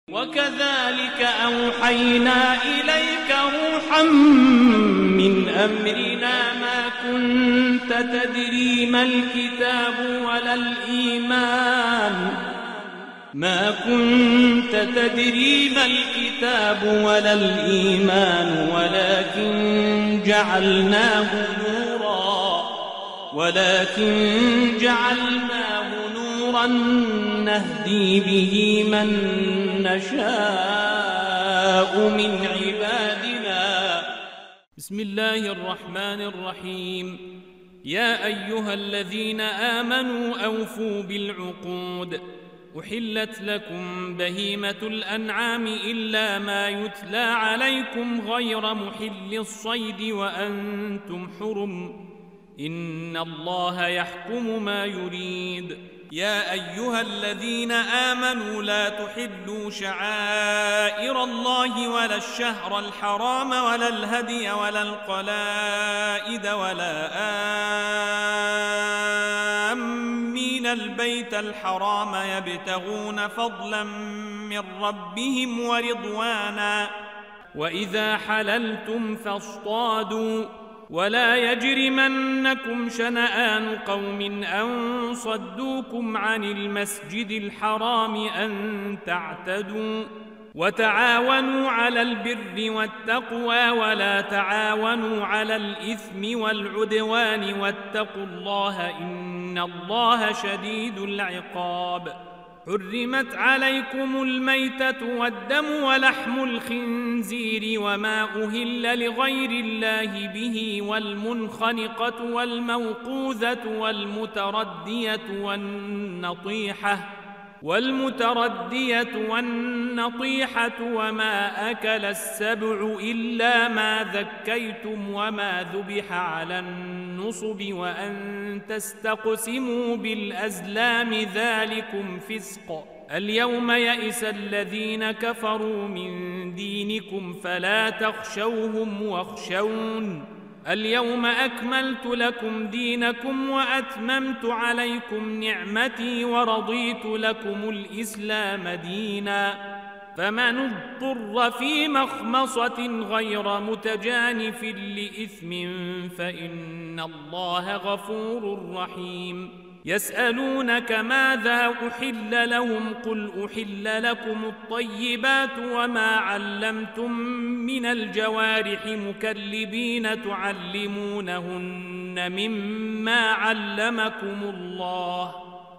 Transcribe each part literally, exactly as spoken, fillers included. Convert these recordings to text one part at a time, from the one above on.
وكذلك أوحينا إليك روحا من أمرنا ما كنت تدري ما الكتاب ولا الإيمان ما كنت تدري ما الكتاب ولا الإيمان ولكن جعلناه نورا ولكن جعلناه نورا نهدي به من نشاء من عبادنا. بسم الله الرحمن الرحيم. يا أيها الذين آمنوا أوفوا بالعقود. أحلت لكم بهيمة الأنعام إلا ما يتلى عليكم غير محل الصيد وأنتم حرم إن الله يحكم ما يريد. يا أيها الذين آمنوا لا تحلوا شعائر الله ولا الشهر الحرام ولا الهدي ولا القلائد ولا آمين البيت الحرام يبتغون فضلا من ربهم ورضوانا وإذا حللتم فاصطادوا ولا يجرمنكم شنآن قوم أن صدوكم عن المسجد الحرام أن تعتدوا وتعاونوا على البر والتقوى ولا تعاونوا على الإثم والعدوان واتقوا الله إن الله شديد العقاب. حرمت عليكم الميتة والدم ولحم الخنزير وما أهل لغير الله به والمنخنقة والموقوذة والمتردية والنطيحة والمتردية والنطيحة وما أكل السبع إلا ما ذكيتم وما ذبح على النصب وأن تستقسموا بالأزلام ذلكم فسق. اليوم يئس الذين كفروا من دينكم فلا تخشوهم واخشون اليوم أكملت لكم دينكم وأتممت عليكم نعمتي ورضيت لكم الإسلام دينا. فمن اضطر في مخمصة غير متجانف لإثم فإن الله غفور رحيم. يسألونك ماذا أحل لهم قل أحل لكم الطيبات وما علمتم من الجوارح مكلبين تعلمونهن مما علمكم الله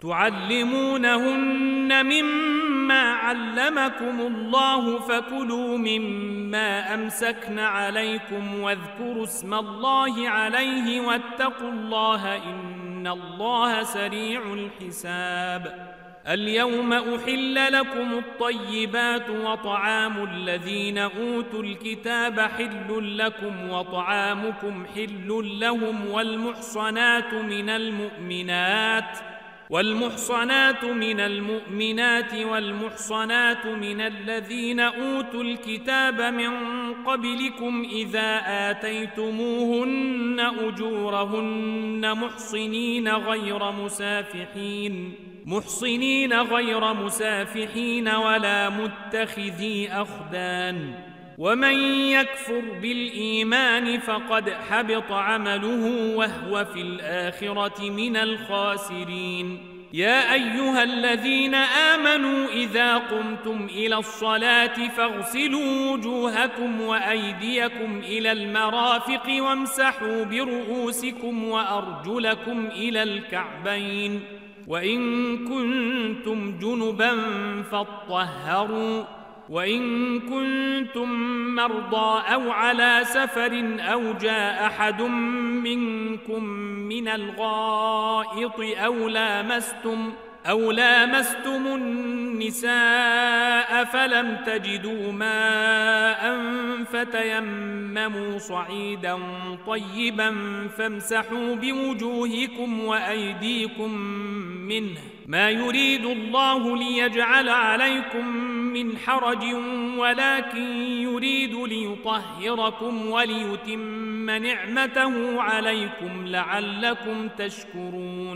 تعلمونهن مما علمكم الله فكلوا مما أمسكن عليكم واذكروا اسم الله عليه واتقوا الله إن الله سريع الحساب. اليوم أحل لكم الطيبات وطعام الذين أوتوا الكتاب حل لكم وطعامكم حل لهم والمحصنات من المؤمنات والمحصنات من المؤمنات والمحصنات من الذين أوتوا الكتاب من قبلكم إذا آتيتموهن أجورهن محصنين غير مسافحين محصنين غير مسافحين ولا متخذي أخدان. ومن يكفر بالإيمان فقد حبط عمله وهو في الآخرة من الخاسرين. يا أيها الذين آمنوا إذا قمتم إلى الصلاة فاغسلوا وجوهكم وأيديكم إلى المرافق وامسحوا برؤوسكم وأرجلكم إلى الكعبين وإن كنتم جنبا فاطهروا وإن كنتم مرضى أو على سفر أو جاء أحد منكم من الغائط أو لامستم أو لامستم النساء فلم تجدوا ماء فتيمموا صعيدا طيبا فامسحوا بوجوهكم وأيديكم منه ما يريد الله ليجعل عليكم من حرج ولكن يريد ليطهركم وليتم نعمته عليكم لعلكم تشكرون.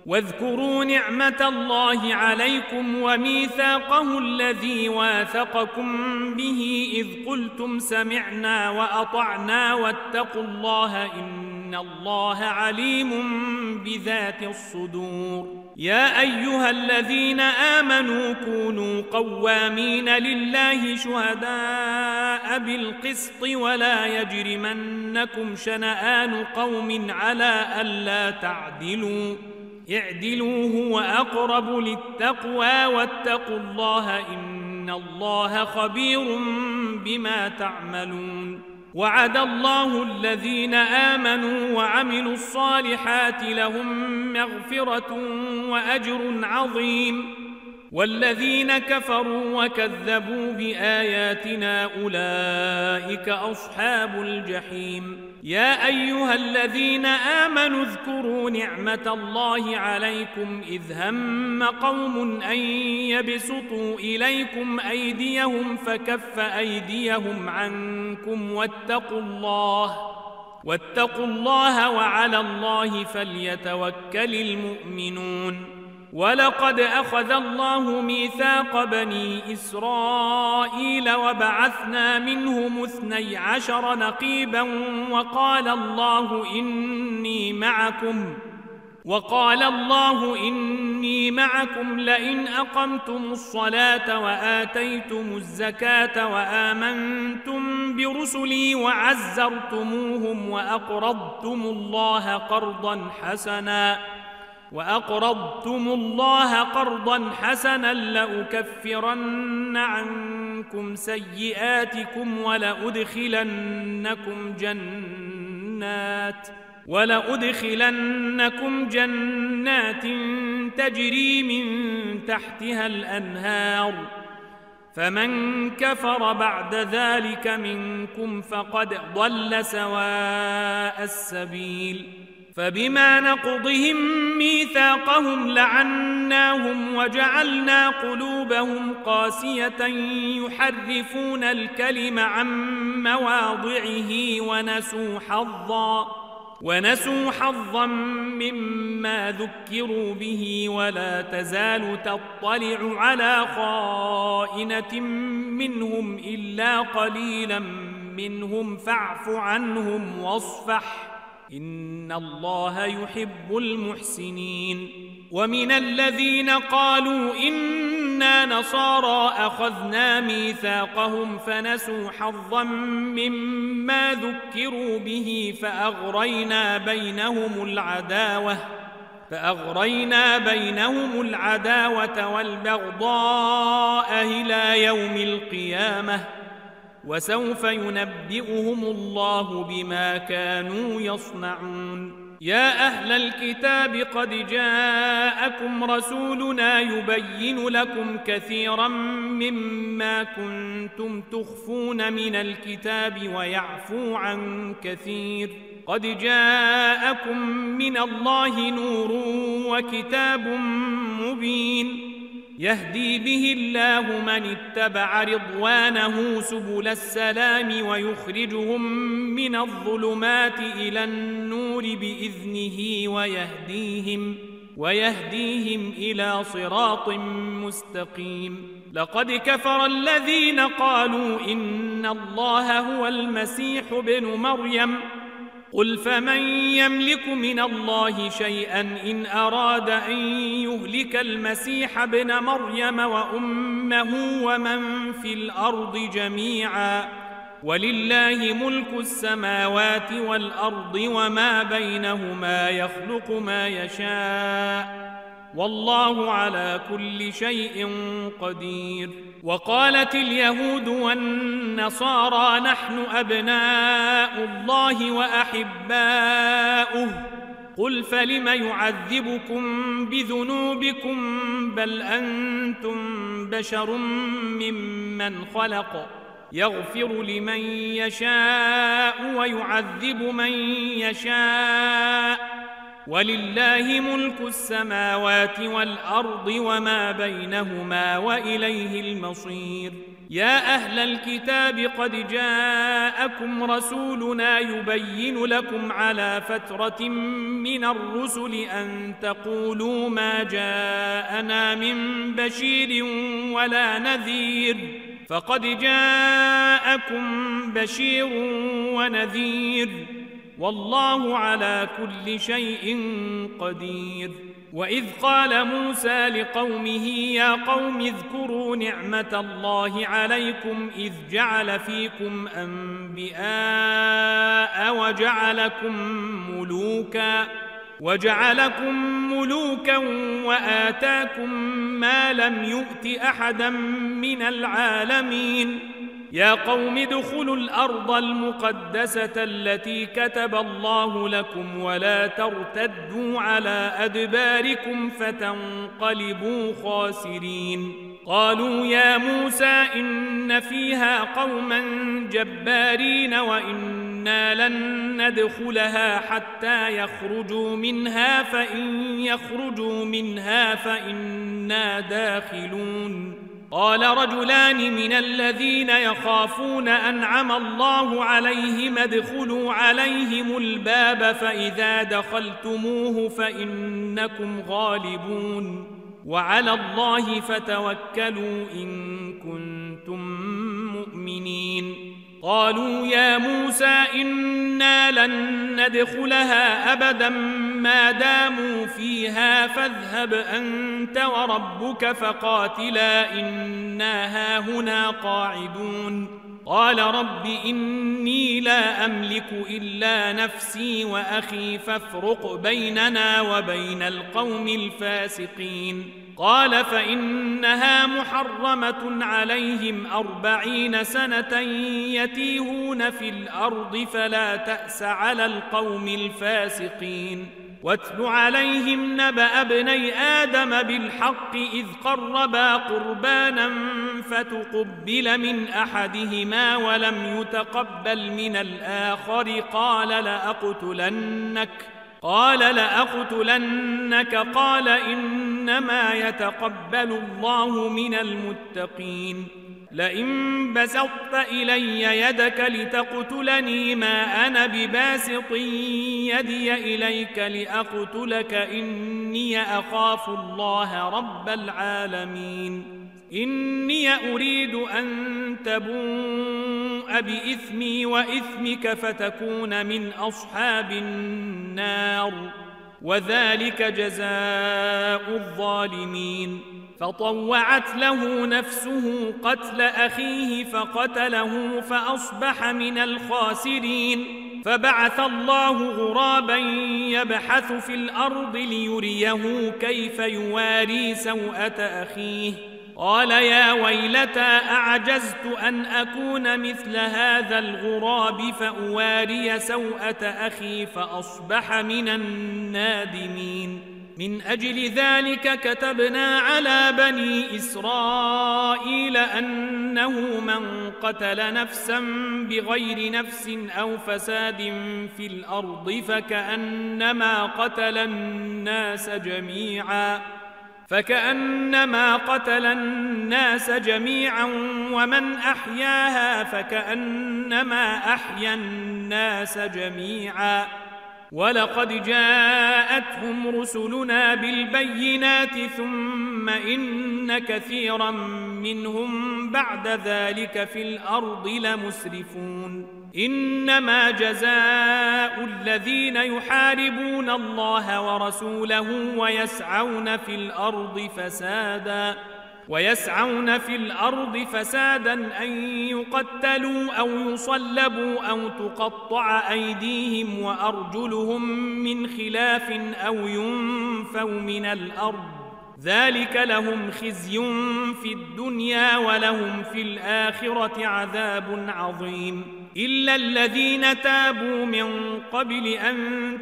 واذكروا نعمة الله عليكم وميثاقه الذي واثقكم به إذ قلتم سمعنا وأطعنا واتقوا الله إن الله عليم بذات الصدور. يا أيها الذين آمنوا كونوا قوامين لله شهداء بالقسط ولا يجرمنكم شنآن قوم على ألا تعدلوا اعدلوا هو أقرب للتقوى واتقوا الله إن الله خبير بما تعملون. وعد الله الذين آمنوا وعملوا الصالحات لهم مغفرة وأجر عظيم والذين كفروا وكذبوا بآياتنا أولئك أصحاب الجحيم. يا أيها الذين آمنوا اذكروا نعمة الله عليكم إذ هم قوم أن يبسطوا إليكم أيديهم فكف أيديهم عنكم واتقوا الله واتقوا الله وعلى الله فليتوكل المؤمنون. ولقد أخذ الله ميثاق بني إسرائيل وبعثنا منهم اثني عشر نقيبا وقال الله إني معكم وقال الله إني معكم لئن أقمتم الصلاة وآتيتم الزكاة وآمنتم برسلي وعزرتموهم وأقرضتم الله قرضا حسنا وأقرضتم الله قرضا حسنا لأكفرن عنكم سيئاتكم ولأدخلنكم جنات ولأدخلنكم جنات تجري من تحتها الأنهار فمن كفر بعد ذلك منكم فقد ضل سواء السبيل. فبما نقضهم ميثاقهم لعناهم وجعلنا قلوبهم قاسية يحرفون الكلم عن مواضعه ونسوا حظا ونسوا حظا مما ذكروا به ولا تزال تطلع على خائنة منهم إلا قليلا منهم فاعف عنهم واصفح إن الله يحب المحسنين. ومن الذين قالوا إنا نصارى أخذنا ميثاقهم فنسوا حظا مما ذكروا به فأغرينا بينهم العداوة فأغرينا بينهم العداوة والبغضاء إلى يوم القيامة وسوف ينبئهم الله بما كانوا يصنعون. يا أهل الكتاب قد جاءكم رسولنا يبين لكم كثيرا مما كنتم تخفون من الكتاب ويعفو عن كثير قد جاءكم من الله نور وكتاب مبين يهدي به الله من اتبع رضوانه سبل السلام ويخرجهم من الظلمات إلى النور بإذنه ويهديهم ويهديهم إلى صراط مستقيم. لقد كفر الذين قالوا إن الله هو المسيح ابن مريم قل فمن يملك من الله شيئا إن أراد أن يهلك المسيح ابن مريم وأمه ومن في الأرض جميعا ولله ملك السماوات والأرض وما بينهما يخلق ما يشاء والله على كل شيء قدير. وقالت اليهود والنصارى نحن أبناء الله وأحباؤه قل فلم يعذبكم بذنوبكم بل أنتم بشر ممن خلق يغفر لمن يشاء ويعذب من يشاء ولله ملك السماوات والأرض وما بينهما وإليه المصير. يا أهل الكتاب قد جاءكم رسولنا يبين لكم على فترة من الرسل أن تقولوا ما جاءنا من بشير ولا نذير، فقد جاءكم بشير ونذير، والله على كل شيء قدير. وإذ قال موسى لقومه يا قوم اذكروا نعمة الله عليكم إذ جعل فيكم أنبياء وجعلكم ملوكا وجعلكم ملوكا وآتاكم ما لم يؤت أحدا من العالمين. يا قوم ادخلوا الأرض المقدسة التي كتب الله لكم ولا ترتدوا على أدباركم فتنقلبوا خاسرين. قالوا يا موسى إن فيها قوما جبارين وإنا لن ندخلها حتى يخرجوا منها فإن يخرجوا منها فإنا داخلون. قال رجلان من الذين يخافون أنعم الله عليهم ادخلوا عليهم الباب فإذا دخلتموه فإنكم غالبون وعلى الله فتوكلوا إن كنتم مؤمنين. قالوا يا موسى إنا لن ندخلها أبدا ما داموا فيها فاذهب أنت وربك فقاتلا إنا هاهنا قاعدون. قال رب إني لا أملك إلا نفسي وأخي فافرق بيننا وبين القوم الفاسقين. قال فإنها محرمة عليهم أربعين سنة يتيهون في الأرض فلا تأس على القوم الفاسقين. واتل عليهم نبأ ابني آدم بالحق إذ قربا قربانا فتقبل من أحدهما ولم يتقبل من الآخر قال لأقتلنك قال لأقتلنك قال إنما يتقبل الله من المتقين. لئن بسطت إلي يدك لتقتلني ما أنا بباسط يدي إليك لأقتلك إني أخاف الله رب العالمين. إني أريد أن تبوء بإثمي وإثمك فتكون من أصحاب النار وذلك جزاء الظالمين. فطوعت له نفسه قتل أخيه فقتله فأصبح من الخاسرين. فبعث الله غرابا يبحث في الأرض ليريه كيف يواري سوءة أخيه قال يا ويلتى أعجزت أن أكون مثل هذا الغراب فأواري سوءة أخي فأصبح من النادمين. من أجل ذلك كتبنا على بني إسرائيل أنه من قتل نفسا بغير نفس أو فساد في الأرض فكأنما قتل الناس جميعا فكأنما قتل الناس جميعا ومن أحياها فكأنما أحيا الناس جميعا. ولقد جاءتهم رسلنا بالبينات ثم إن كثيرا منهم بعد ذلك في الأرض لمسرفون. إنما جزاء الذين يحاربون الله ورسوله ويسعون في الأرض فسادا ويسعون في الأرض فسادا أن يقتلوا أو يصلبوا أو تقطع أيديهم وأرجلهم من خلاف أو ينفوا من الأرض ذلك لهم خزي في الدنيا ولهم في الآخرة عذاب عظيم. إلا الذين تابوا من قبل أن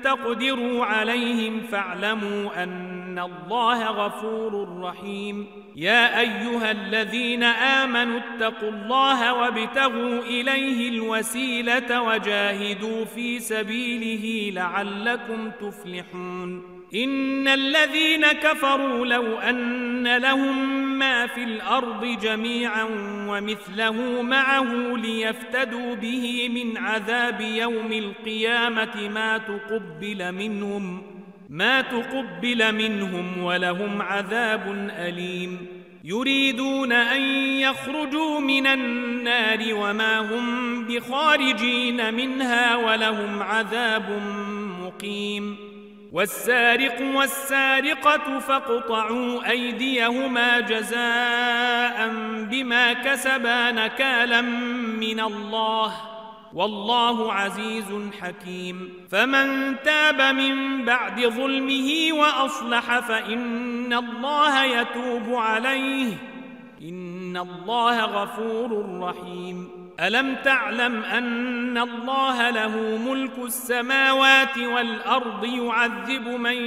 تقدروا عليهم فاعلموا أن الله غفور رحيم. يا أيها الذين آمنوا اتقوا الله وابتغوا إليه الوسيلة وجاهدوا في سبيله لعلكم تفلحون إن الذين كفروا لو أن لهم ما في الأرض جميعا ومثله معه ليفتدوا به من عذاب يوم القيامة ما تقبل منهم ما تقبل منهم ولهم عذاب أليم يريدون أن يخرجوا من النار وما هم بخارجين منها ولهم عذاب مقيم والسارق والسارقة فاقطعوا أيديهما جزاء بما كسبا نكالا من الله والله عزيز حكيم فمن تاب من بعد ظلمه وأصلح فإن الله يتوب عليه إن الله غفور رحيم ألم تعلم أن الله له ملك السماوات والأرض يعذب من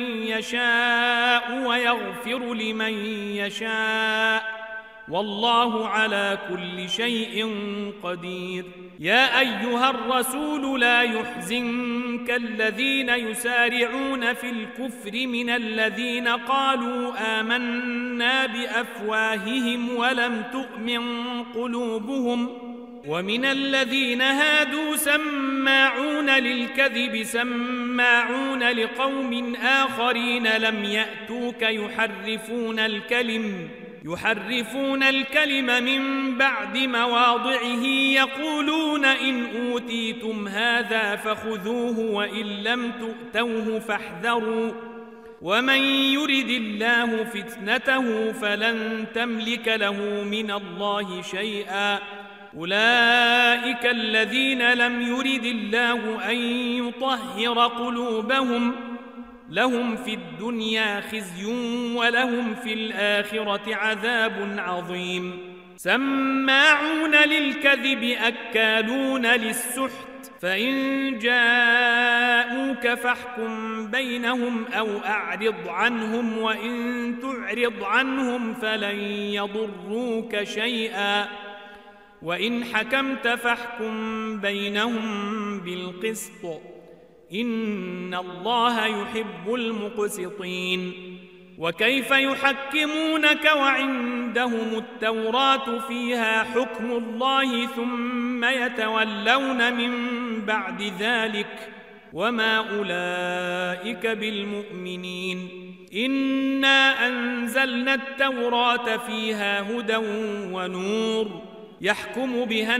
يشاء ويغفر لمن يشاء والله على كل شيء قدير يا أيها الرسول لا يحزنك الذين يسارعون في الكفر من الذين قالوا آمنا بأفواههم ولم تؤمن قلوبهم ومن الذين هادوا سماعون للكذب سماعون لقوم آخرين لم يأتوك يحرفون الكلم يحرفون الكلم من بعد مواضعه يقولون إن أوتيتم هذا فخذوه وإن لم تؤتوه فاحذروا ومن يرد الله فتنته فلن تملك له من الله شيئا أولئك الذين لم يرد الله أن يطهر قلوبهم لهم في الدنيا خزي ولهم في الآخرة عذاب عظيم سماعون للكذب أكالون للسحت فإن جاءوك فاحكم بينهم أو أعرض عنهم وإن تعرض عنهم فلن يضروك شيئا وإن حكمت فاحكم بينهم بالقسط إن الله يحب المقسطين وكيف يحكمونك وعندهم التوراة فيها حكم الله ثم يتولون من بعد ذلك وما أولئك بالمؤمنين إنا أنزلنا التوراة فيها هدى ونور يحكم بها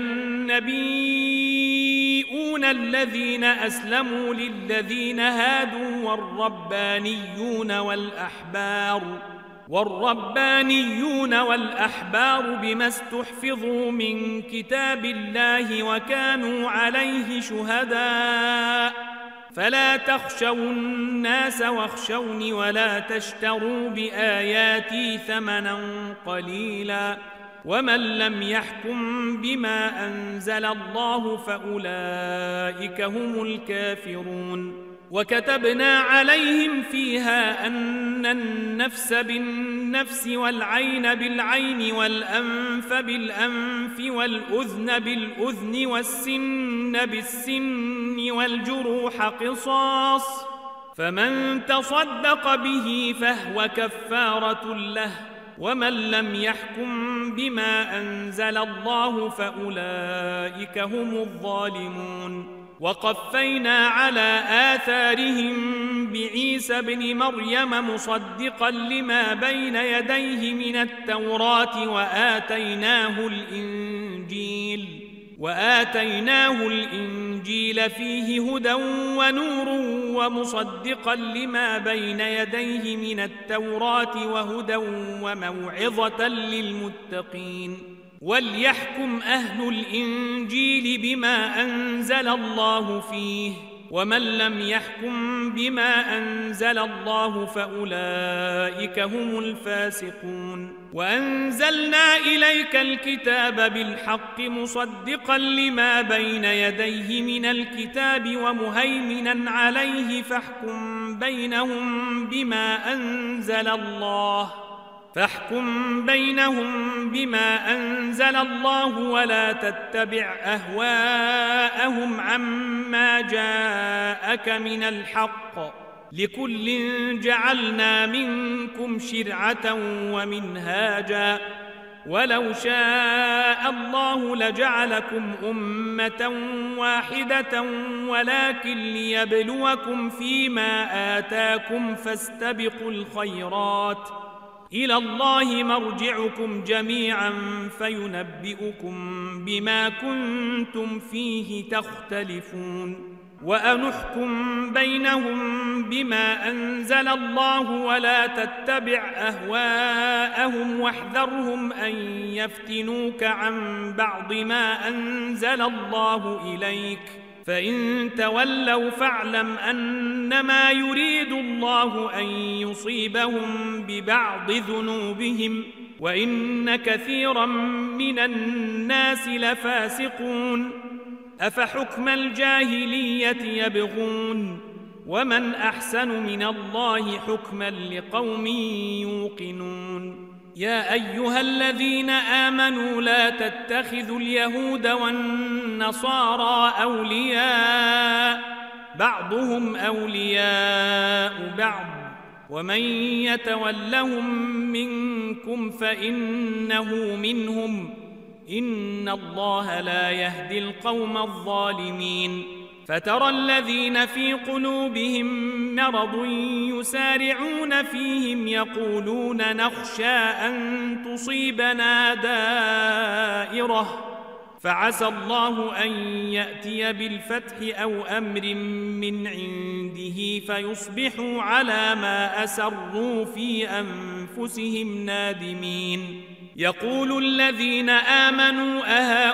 النبيون الذين أسلموا للذين هادوا والربانيون والأحبار والربانيون والأحبار بما استحفظوا من كتاب الله وكانوا عليه شهداء فلا تخشوا الناس واخشوني ولا تشتروا بآياتي ثمنا قليلا ومن لم يحكم بما أنزل الله فأولئك هم الكافرون وكتبنا عليهم فيها أن النفس بالنفس والعين بالعين والأنف بالأنف والأذن بالأذن والسن بالسن والجروح قصاص فمن تصدق به فهو كفارة له ومن لم يحكم بما أنزل الله فأولئك هم الظالمون وقفينا على آثارهم بعيسى بن مريم مصدقا لما بين يديه من التوراة وآتيناه الإنجيل وآتيناه الإنجيل فيه هدى ونور ومصدقا لما بين يديه من التوراة وهدى وموعظة للمتقين وليحكم أهل الإنجيل بما أنزل الله فيه ومن لم يحكم بما أنزل الله فأولئك هم الفاسقون وأنزلنا إليك الكتاب بالحق مصدقا لما بين يديه من الكتاب ومهيمنا عليه فاحكم بينهم بما أنزل الله فاحكم بينهم بما أنزل الله ولا تتبع أهواءهم عما جاءك من الحق، لكل جعلنا منكم شرعة ومنهاجا، ولو شاء الله لجعلكم أمة واحدة ولكن ليبلوكم فيما آتاكم فاستبقوا الخيرات، إلى الله مرجعكم جميعا فينبئكم بما كنتم فيه تختلفون. وأنحكم بينهم بما أنزل الله ولا تتبع أهواءهم واحذرهم أن يفتنوك عن بعض ما أنزل الله إليك، فإن تولوا فاعلم أنما يريد الله أن يصيبهم ببعض ذنوبهم وإن كثيرا من الناس لفاسقون. أفحكم الجاهلية يبغون ومن أحسن من الله حكما لقوم يوقنون. يا أيها الذين آمنوا لا تتخذوا اليهود والنصارى أولياء بعضهم أولياء بعض ومن يتولهم منكم فإنه منهم إن الله لا يهدي القوم الظالمين. فترى الذين في قلوبهم مرض يسارعون فيهم يقولون نخشى أن تصيبنا دائرة فعسى الله أن يأتي بالفتح أو أمر من عنده فيصبحوا على ما أسروا في أنفسهم نادمين. يقول الذين آمنوا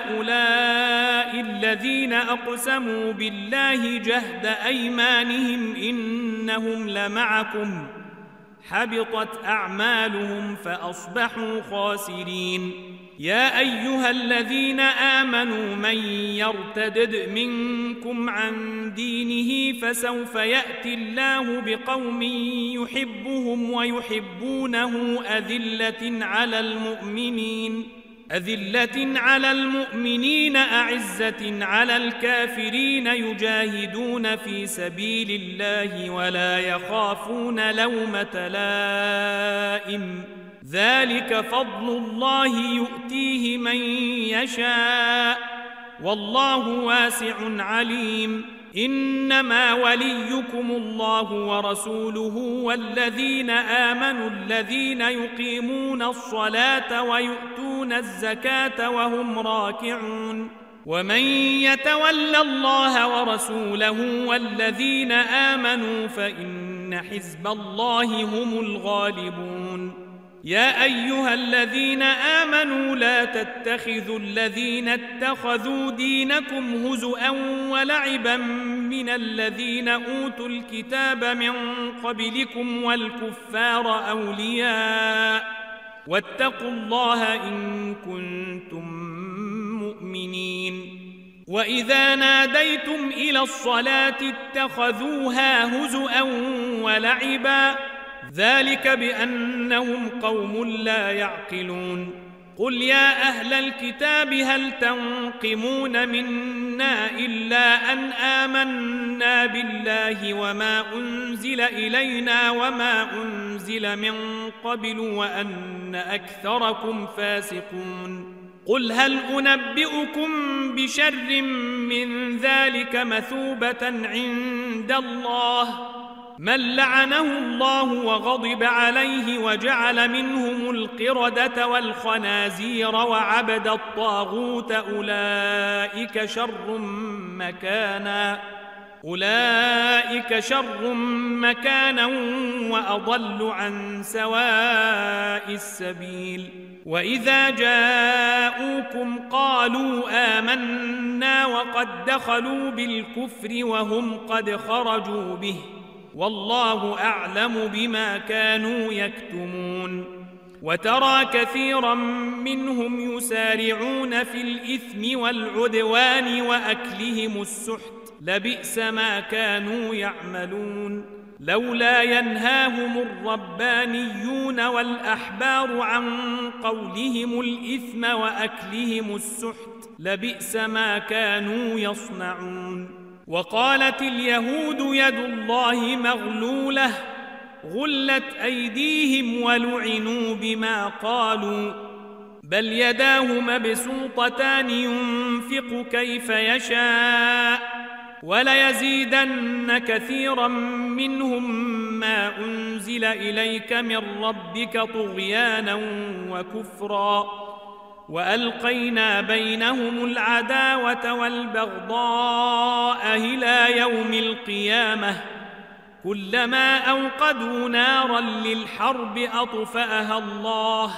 أهؤلاء الذين أقسموا بالله جهد أيمانهم إنهم لمعكم حبطت أعمالهم فأصبحوا خاسرين. يا أيها الذين آمنوا من يرتدد منكم عن دينه فسوف يأتي الله بقوم يحبهم ويحبونه أذلة على المؤمنين أذلة على المؤمنين أعزة على الكافرين يجاهدون في سبيل الله ولا يخافون لومة لائم ذلك فضل الله يؤتيه من يشاء والله واسع عليم. إنما وليكم الله ورسوله والذين آمنوا الذين يقيمون الصلاة ويؤتون الزكاة وهم راكعون. ومن يتول الله ورسوله والذين آمنوا فإن حزب الله هم الغالبون. يا أيها الذين آمنوا لا تتخذوا الذين اتخذوا دينكم هزؤا ولعبا من الذين أوتوا الكتاب من قبلكم والكفار أولياء واتقوا الله إن كنتم مؤمنين. وإذا ناديتم إلى الصلاة اتخذوها هزؤا ولعبا ذلك بأنهم قوم لا يعقلون. قل يا أهل الكتاب هل تنقمون منا إلا أن آمنا بالله وما أنزل إلينا وما أنزل من قبل وأن أكثركم فاسقون. قل هل أنبئكم بشر من ذلك مثوبة عند الله من لعنه الله وغضب عليه وجعل منهم القردة والخنازير وعبد الطاغوت أولئك شر مكانا أولئك شر مكانا وأضل عن سواء السبيل. وإذا جاءوكم قالوا آمنا وقد دخلوا بالكفر وهم قد خرجوا به والله أعلم بما كانوا يكتمون. وترى كثيرا منهم يسارعون في الإثم والعدوان وأكلهم السحت لبئس ما كانوا يعملون. لولا ينهاهم الربانيون والأحبار عن قولهم الإثم وأكلهم السحت لبئس ما كانوا يصنعون. وقالت اليهود يد الله مغلولة غلت أيديهم ولعنوا بما قالوا بل يداه مبسوطتان ينفق كيف يشاء وليزيدن كثيرا منهم ما أنزل إليك من ربك طغيانا وكفرا وألقينا بينهم العداوة والبغضاء إلى يوم القيامة كلما أوقدوا نارا للحرب أطفأها الله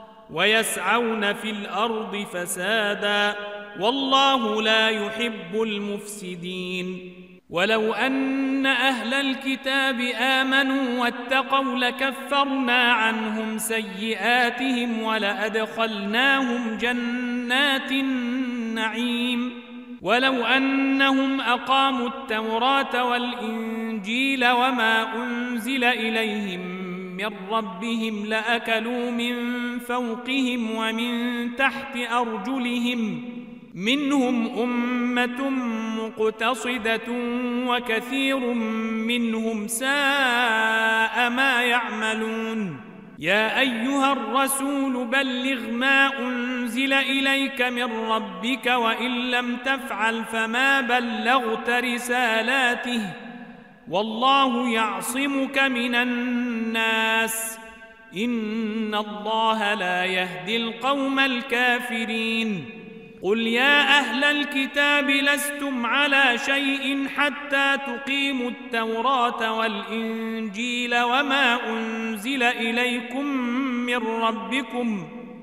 ويسعون في الأرض فسادا والله لا يحب المفسدين. ولو أن أهل الكتاب آمنوا واتقوا لكفرنا عنهم سيئاتهم ولأدخلناهم جنات النعيم ولو أنهم أقاموا التوراة والإنجيل وما أنزل إليهم من ربهم لأكلوا من فوقهم ومن تحت أرجلهم منهم أمة مقتصدة وكثير منهم ساء ما يعملون. يا أيها الرسول بلغ ما أنزل إليك من ربك وإن لم تفعل فما بلغت رسالاته والله يعصمك من الناس إن الله لا يهدي القوم الكافرين. قل يا أهل الكتاب لستم على شيء حتى تقيموا التوراة والإنجيل وما أنزل إليكم من ربكم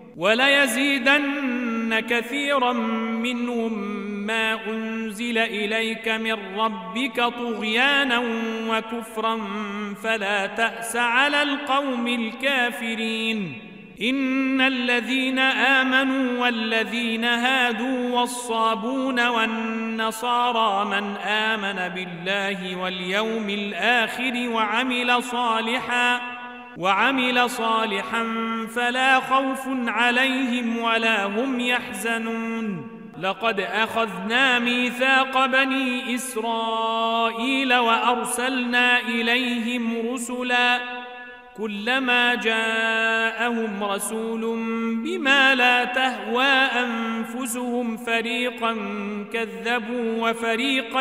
وليزيدن كثيرا منهم ما أنزل إليك من ربك طغيانا وكفرا فلا تأس على القوم الكافرين. إن الذين آمنوا والذين هادوا والصابون والنصارى من آمن بالله واليوم الآخر وعمل صالحا وعمل صالحا فلا خوف عليهم ولا هم يحزنون. لقد أخذنا ميثاق بني إسرائيل وأرسلنا إليهم رسلا كلما جاءهم رسول بما لا تهوى أنفسهم فريقا كذبوا وفريقا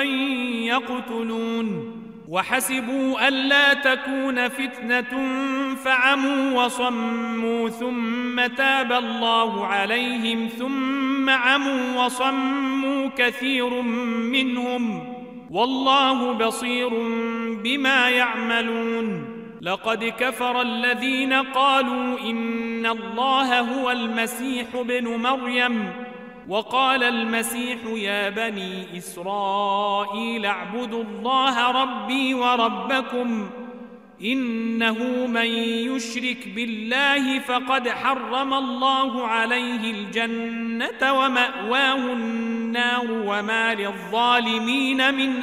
يقتلون وحسبوا ألا تكون فتنة فعموا وصموا ثم تاب الله عليهم ثم عموا وصموا كثير منهم والله بصير بما يعملون. لقد كفر الذين قالوا إن الله هو المسيح ابن مريم وقال المسيح يا بني إسرائيل اعبدوا الله ربي وربكم إنه من يشرك بالله فقد حرم الله عليه الجنة ومأواه النار وما للظالمين من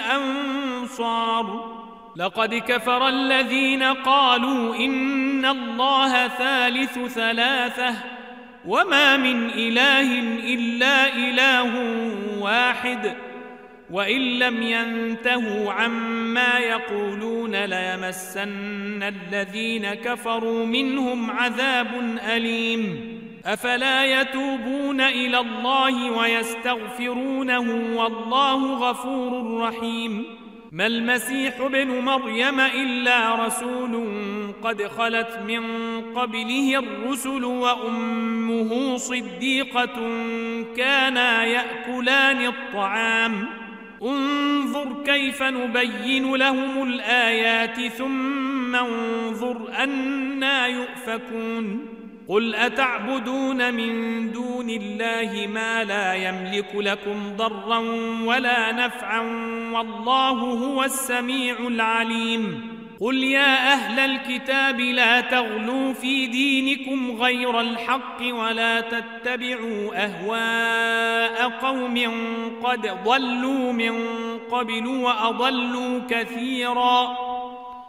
أنصار. لقد كفر الذين قالوا إن الله ثالث ثلاثة وما من إله إلا إله واحد وإن لم ينتهوا عما يقولون ليمسن الذين كفروا منهم عذاب أليم. أفلا يتوبون إلى الله ويستغفرونه والله غفور رحيم. ما المسيح ابن مريم إلا رسول قد خلت من قبله الرسل وأمه صديقة كانا يأكلان الطعام انظر كيف نبين لهم الآيات ثم انظر أنى يؤفكون. قل أتعبدون من دون الله ما لا يملك لكم ضرا ولا نفعا والله هو السميع العليم. قل يا أهل الكتاب لا تغلوا في دينكم غير الحق ولا تتبعوا أهواء قوم قد ضلوا من قبل وأضلوا كثيرا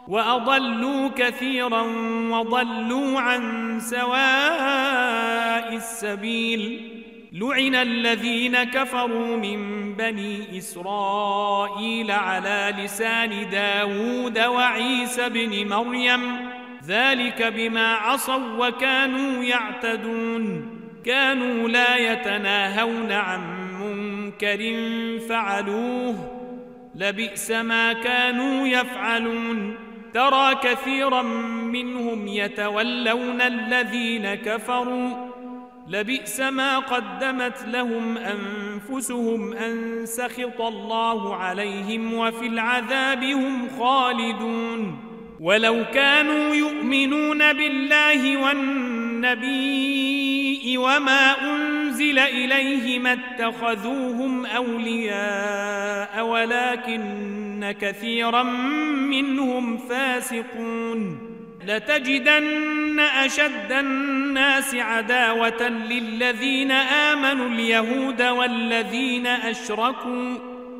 وأضلوا كثيرا وضلوا عن سواء السبيل. لعن الذين كفروا من بني إسرائيل على لسان داود وعيسى بن مريم ذلك بما عصوا وكانوا يعتدون. كانوا لا يتناهون عن منكر فعلوه لبئس ما كانوا يفعلون. ترى كثيرا منهم يتولون الذين كفروا لبئس ما قدمت لهم أنفسهم أن سخط الله عليهم وفي العذاب هم خالدون. ولو كانوا يؤمنون بالله والنبي وما أنزل إليه ما اتخذوهم أولياء ولكن كثيرا منهم فاسقون. لتجدن أشد الناس عداوة للذين آمنوا اليهود والذين أشركوا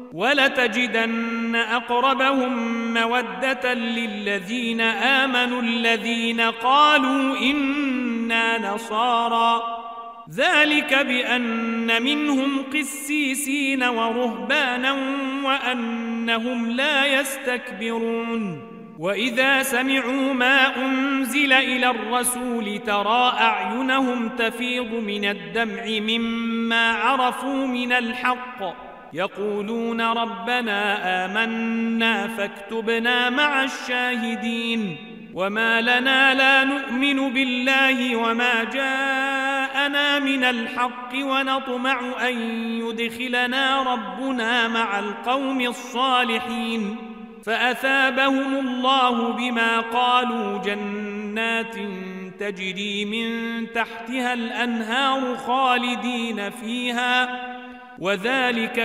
ولتجدن أقربهم مودة للذين آمنوا الذين قالوا إنا نصارى ذلك بأن منهم قسيسين ورهبانا وأنهم لا يستكبرون. وإذا سمعوا ما أنزل إلى الرسول ترى أعينهم تفيض من الدمع مما عرفوا من الحق يقولون ربنا آمنا فاكتبنا مع الشاهدين. وما لنا لا نؤمن بالله وما جاءنا من الحق ونطمع أن يدخلنا ربنا مع القوم الصالحين. فأثابهم الله بما قالوا جنات تجري من تحتها الأنهار خالدين فيها وذلك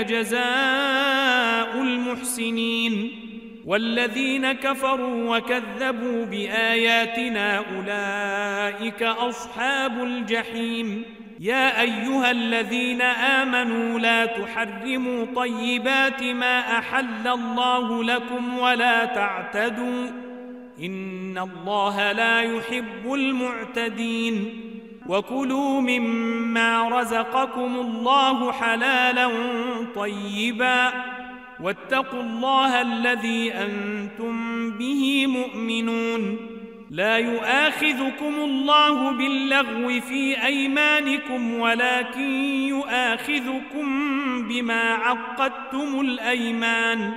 جزاء المحسنين. والذين كفروا وكذبوا بآياتنا أولئك أصحاب الجحيم. يا أيها الذين آمنوا لا تحرموا طيبات ما أحل الله لكم ولا تعتدوا إن الله لا يحب المعتدين. وكلوا مما رزقكم الله حلالا طيبا واتقوا الله الذي أنتم به مؤمنون. لا يؤاخذكم الله باللغو في أيمانكم ولكن يؤاخذكم بما عقدتم الأيمان.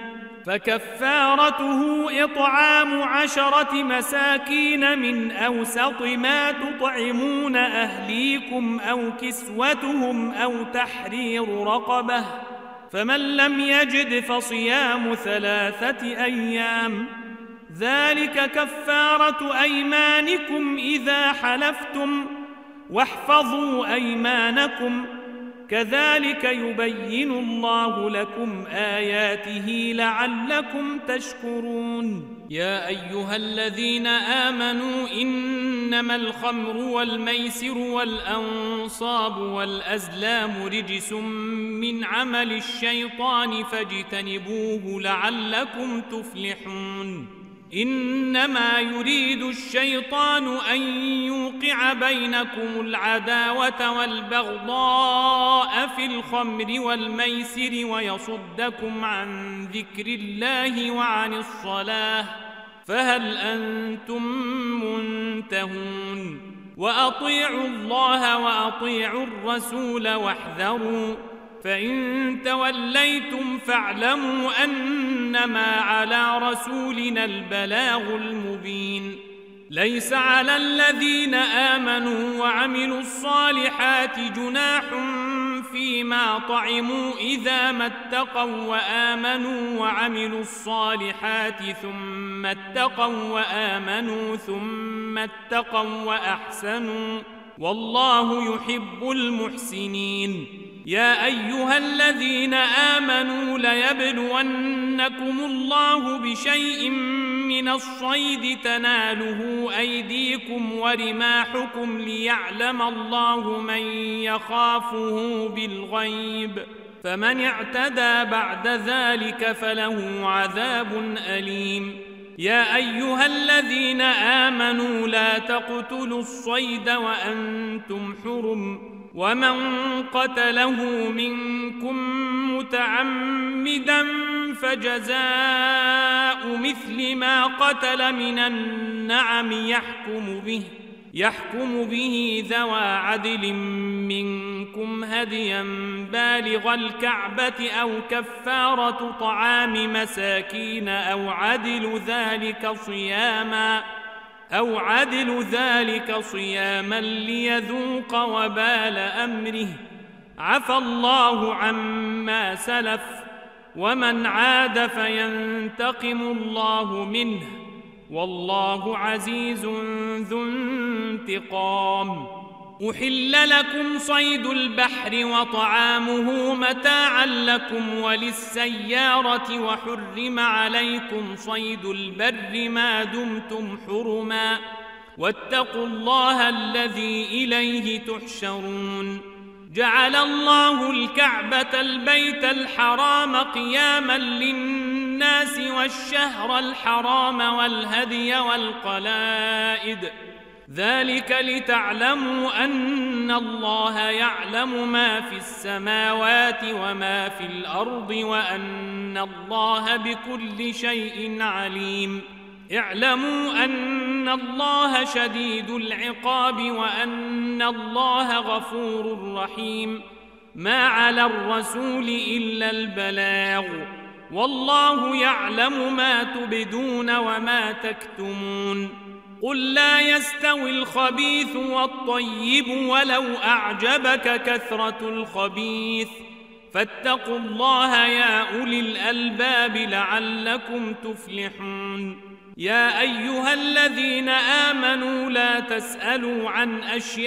فكفارته إطعام عشرة مساكين من أوسط ما تطعمون أهليكم أو كسوتهم أو تحرير رقبة فمن لم يجد فصيام ثلاثة أيام ذلك كفارة أيمانكم إذا حلفتم واحفظوا أيمانكم كذلك يبين الله لكم آياته لعلكم تشكرون. يا أيها الذين آمنوا إنما الخمر والميسر والأنصاب والأزلام رجس من عمل الشيطان فاجتنبوه لعلكم تفلحون. إنما يريد الشيطان أن يوقع بينكم العداوة والبغضاء في الخمر والميسر ويصدكم عن ذكر الله وعن الصلاة فهل أنتم منتهون. وأطيعوا الله وأطيعوا الرسول واحذروا فإن توليتم فاعلموا أنما على رسولنا البلاغ المبين. ليس على الذين آمنوا وعملوا الصالحات جناح فيما طعموا إذا ما اتقوا وآمنوا وعملوا الصالحات ثم اتقوا وآمنوا ثم اتقوا وأحسنوا والله يحب المحسنين. يا أيها الذين آمنوا ليبلونكم الله بشيء من الصيد تناله أيديكم ورماحكم ليعلم الله من يخافه بالغيب فمن اعتدى بعد ذلك فله عذاب أليم. يا أيها الذين آمنوا لا تقتلوا الصيد وأنتم حرم ومن قتله منكم متعمدا فجزاء مثل ما قتل من النعم يحكم به يحكم به ذوى عدل منكم هديا بالغ الكعبة أو كفارة طعام مساكين أو عدل ذلك صياما أو عدل ذلك صياما ليذوق وبال أمره عفى الله عما سلف ومن عاد فينتقم الله منه والله عزيز ذو انتقام. أحل لكم صيد البحر وطعامه متاعا لكم وللسيارة وحرم عليكم صيد البر ما دمتم حرما واتقوا الله الذي إليه تحشرون. جعل الله الكعبة البيت الحرام قياما للناس والشهر الحرام والهدي والقلائد ذلك لتعلموا أن الله يعلم ما في السماوات وما في الأرض وأن الله بكل شيء عليم. اعلموا أن الله شديد العقاب وأن الله غفور رحيم. ما على الرسول إلا البلاغ والله يعلم ما تبدون وما تكتمون. قل لا يستوي الخبيث والطيب ولو أعجبك كثرة الخبيث فاتقوا الله يا أولي الألباب لعلكم تفلحون. يا أيها الذين آمنوا لا تسألوا عن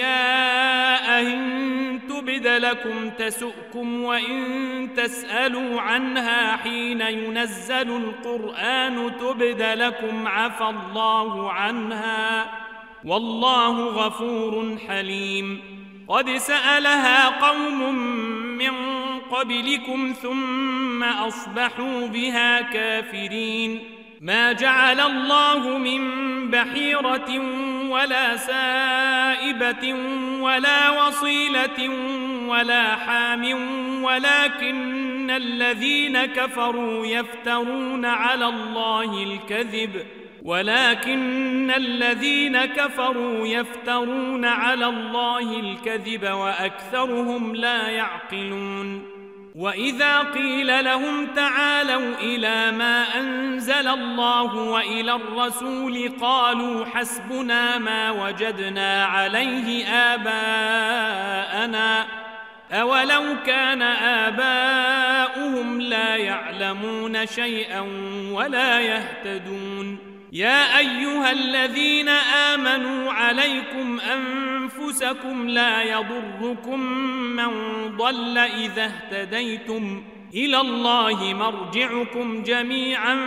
أشياء إن تبد لكم تسؤكم وإن تسألوا عنها حين ينزل القرآن تبد لكم عفى الله عنها والله غفور حليم. قد سألها قوم من قبلكم ثم أصبحوا بها كافرين. ما جعل الله من بحيرة ولا سائبة ولا وصيلة ولا حام ولكن الذين كفروا يفترون على الله الكذب ولكن الذين كفروا يفترون على الله الكذب وأكثرهم لا يعقلون. وإذا قيل لهم تعالوا إلى ما أنزل الله وإلى الرسول قالوا حسبنا ما وجدنا عليه آباءنا أولو كان آباؤهم لا يعلمون شيئا ولا يهتدون. يا أيها الذين آمنوا عليكم أنفسكم لا يضركم من ضل إذا اهتديتم إلى الله مرجعكم جميعا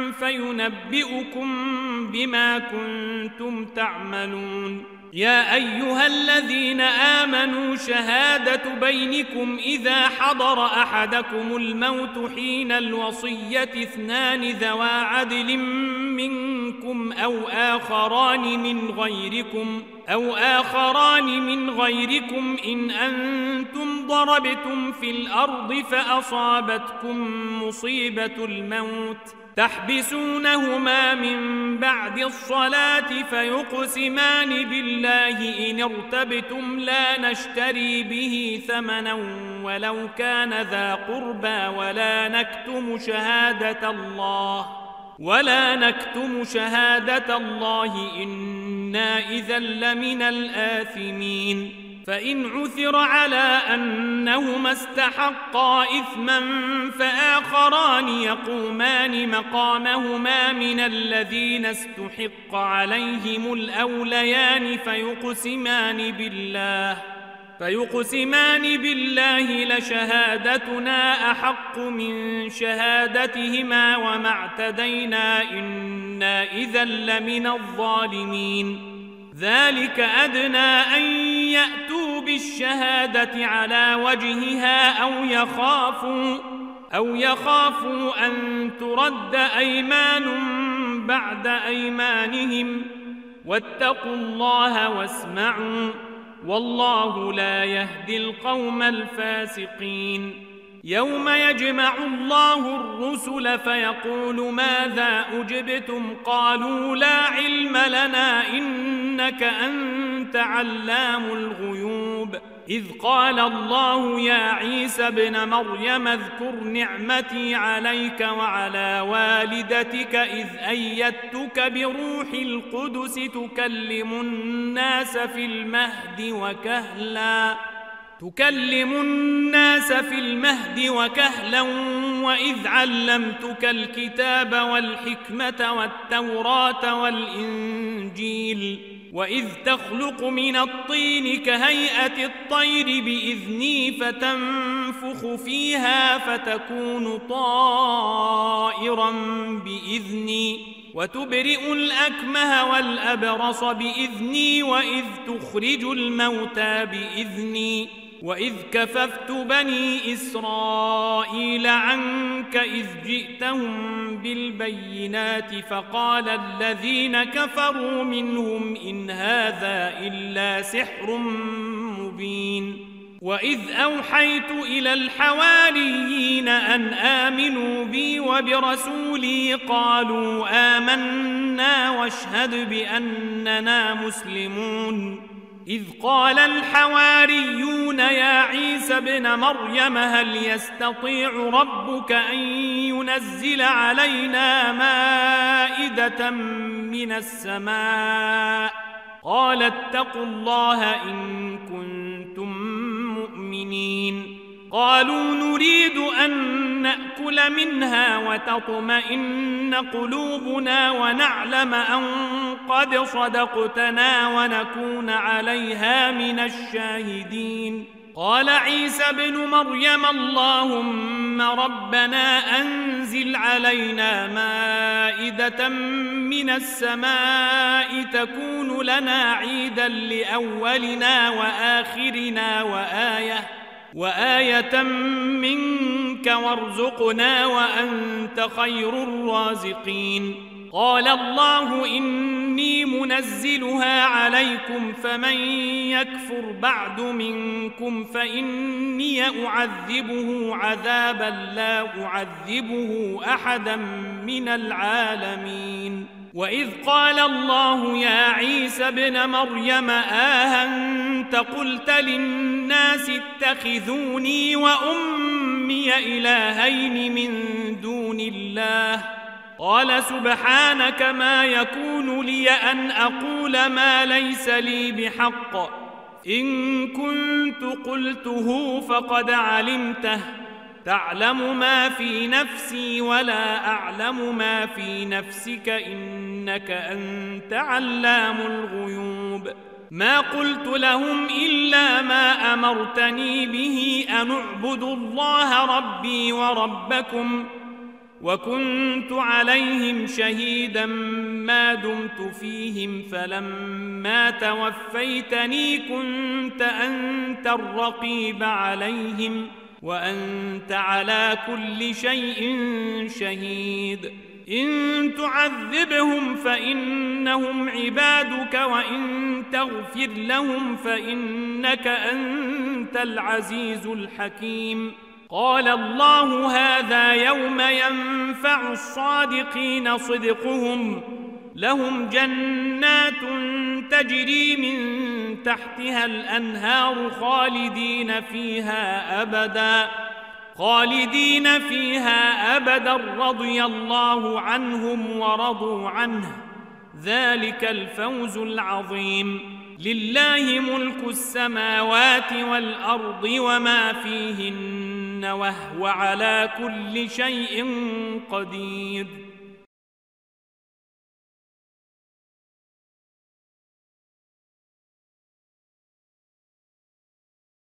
فينبئكم بما كنتم تعملون. يا أيها الذين آمنوا شهادة بينكم إذا حضر أحدكم الموت حين الوصية اثنان ذوى عدل منكم أو آخران من غيركم أو آخران من غيركم إن أنتم ضربتم في الأرض فأصابتكم مصيبة الموت تحبسونهما من بعد الصلاة فيقسمان بالله إن ارتبتم لا نشتري به ثمنا ولو كان ذا قربى ولا نكتم شهادة الله ولا نكتم شهادة الله إنا إذا لمن الآثمين. فإن عثر على أنهما استحقا إثما فآخران يقومان مقامهما من الذين استحق عليهم الأوليان فيقسمان بالله فيقسمان بالله لشهادتنا أحق من شهادتهما وما اعتدينا إنا إذا لمن الظالمين. ذلك أدنى أن يأتوا بالشهادة على وجهها أو يخافوا أو يخافوا أن ترد أيمان بعد أيمانهم واتقوا الله واسمعوا والله لا يهدي القوم الفاسقين. يوم يجمع الله الرسل فيقول ماذا أجبتم قالوا لا علم لنا إنك أنت علام الغيوب. إذ قال الله يا عيسى ابن مريم اذكر نعمتي عليك وعلى والدتك إذ أيدتك بروح القدس تكلم الناس في المهد وكهلا تكلم الناس في المهد وكهلا وإذ علمتك الكتاب والحكمة والتوراة والإنجيل وإذ تخلق من الطين كهيئة الطير بإذني فتنفخ فيها فتكون طائرا بإذني وتبرئ الأكمه والأبرص بإذني وإذ تخرج الموتى بإذني وإذ كففت بني إسرائيل عنك إذ جئتهم بالبينات فقال الذين كفروا منهم إن هذا إلا سحر مبين. وإذ أوحيت إلى الحواريين أن آمنوا بي وبرسولي قالوا آمنا واشهد بأننا مسلمون. إذ قال الحواريون يا عيسى ابن مريم هل يستطيع ربك أن ينزل علينا مائدة من السماء قال اتقوا الله إن كنتم مؤمنين. قالوا نريد أن نأكل منها وتطمئن قلوبنا ونعلم أن قد صدقتنا ونكون عليها من الشاهدين. قال عيسى ابن مريم اللهم ربنا أنزل علينا مائدة من السماء تكون لنا عيدا لأولنا وآخرنا وآية وآية منك وارزقنا وأنت خير الرازقين. قال الله إني منزلها عليكم فمن يكفر بعد منكم فإني أعذبه عذابا لا أعذبه أحدا من العالمين. وإذ قال الله يا عيسى ابن مريم آهنت قلت للناس اتخذوني وأمي إلهين من دون الله قال سبحانك ما يكون لي أن أقول ما ليس لي بحق إن كنت قلته فقد علمته تعلم ما في نفسي ولا أعلم ما في نفسك إنك أنت علام الغيوب. ما قلت لهم إلا ما أمرتني به أن اعبدوا الله ربي وربكم وكنت عليهم شهيدا ما دمت فيهم فلما توفيتني كنت أنت الرقيب عليهم وأنت على كل شيء شهيد. إن تعذبهم فإنهم عبادك وإن تغفر لهم فإنك أنت العزيز الحكيم. قال الله هذا يوم ينفع الصادقين صدقهم لهم جنات تجري من تحتها الأنهار خالدين فيها أبدا خالدين فيها أبدا رضي الله عنهم ورضوا عنه ذلك الفوز العظيم. لله ملك السماوات والأرض وما فيهن وهو على كل شيء قدير.